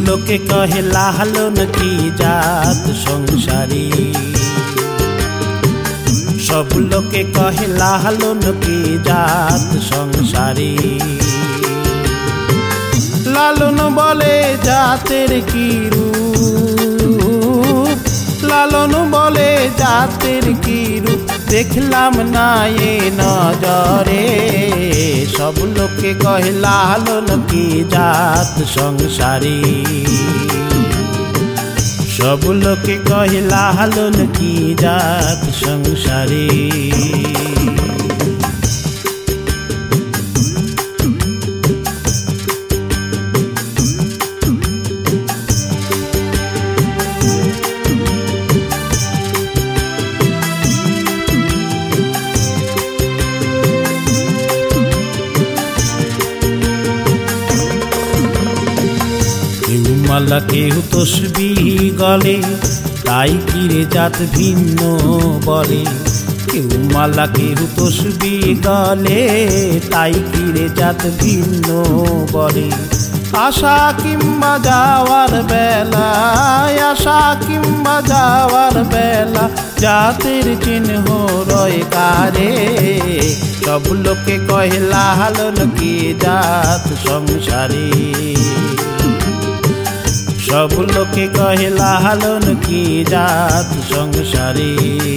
লোকে কহে লালন কি জাত সংসারী, সব লোকে কহে লালন কি জাত সংসারী। লালন বলে জাতের কি রূপ, লালন বলে জাতের কি রূপ, দেখলাম না এ নজরে। সব লোকে কহে লালন কি জাত সংসারী, সব লোকে কহে লালন কি জাত সংসারী। মালা কেউ তসবিহ গলে, তাই কিরে জাত ভিন্ন বলে। কেউ মালা কেউ তসবিহ গলে, তাই কিরে জাত ভিন্ন বলে। আশা কিংবা যাওয়ার বেলা, আশা কিংবা যাওয়ার বেলা, জাতের চিহ্ন রয় কারে। সব লোকে কহে লালন কি জাত সংসারী, সব লোকে কহে লালন কি জাত সংসারী।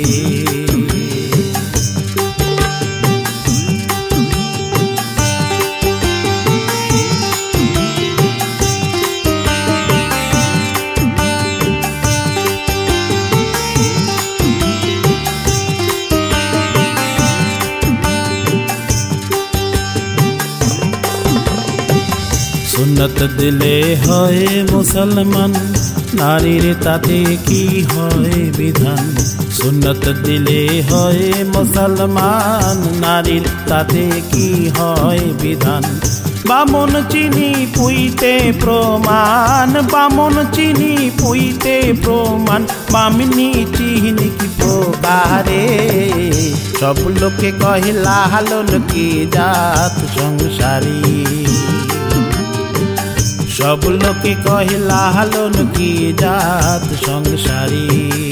সুন্নত দিলে হয় মুসলমান, নারীর তাতে কি হয় বিধান। সুন্নত দিলে হয় মুসলমান, নারীর তাতে কি হয় বিধান। বামন চিনি পুইতে প্রমাণ, বামন চিনি পুইতে প্রমাণ, বামনি চিনি কি প্রকারে। সব লোকে কহে লালন কি জাত সংসারী, সব লোকে কহে লালন কি জাত সংসারী।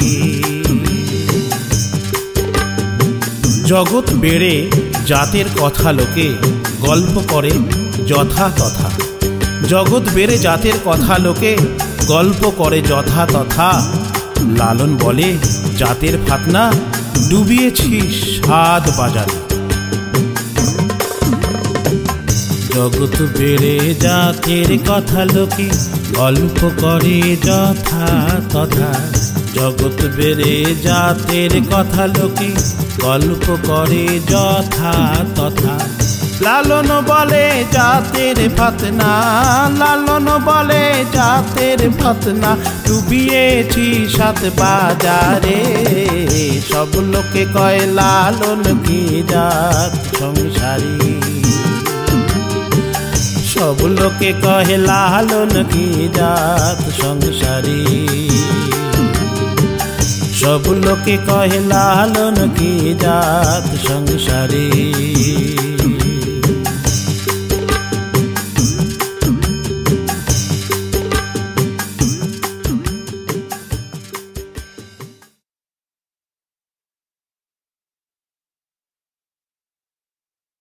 জগৎ বেড়ে জাতের কথা লোকে গল্প করে যথা তথা। জগৎ বেড়ে জাতের কথা লোকে গল্প করে যথা তথা। লালন বলে জাতের ফাতনা, ডুবিয়েছি সাত বাজারে। জগৎ বেড়ে জাতের কথা লোকে গল্প করে যথা তথা। জগৎ বেড়ে জাতের কথা লোকে গল্প করে যথা তথা। লালন বলে জাতের ফাতনা, লালন বলে জাতের ফাতনা, ডুবিয়েছি সাত বাজারে। সব লোকে কয় লালন কি জাত সংসারী, সব লোকে কহে লালন কি জাত সংসারী, সব লোকে কহে লালন কি জাত সংসারী।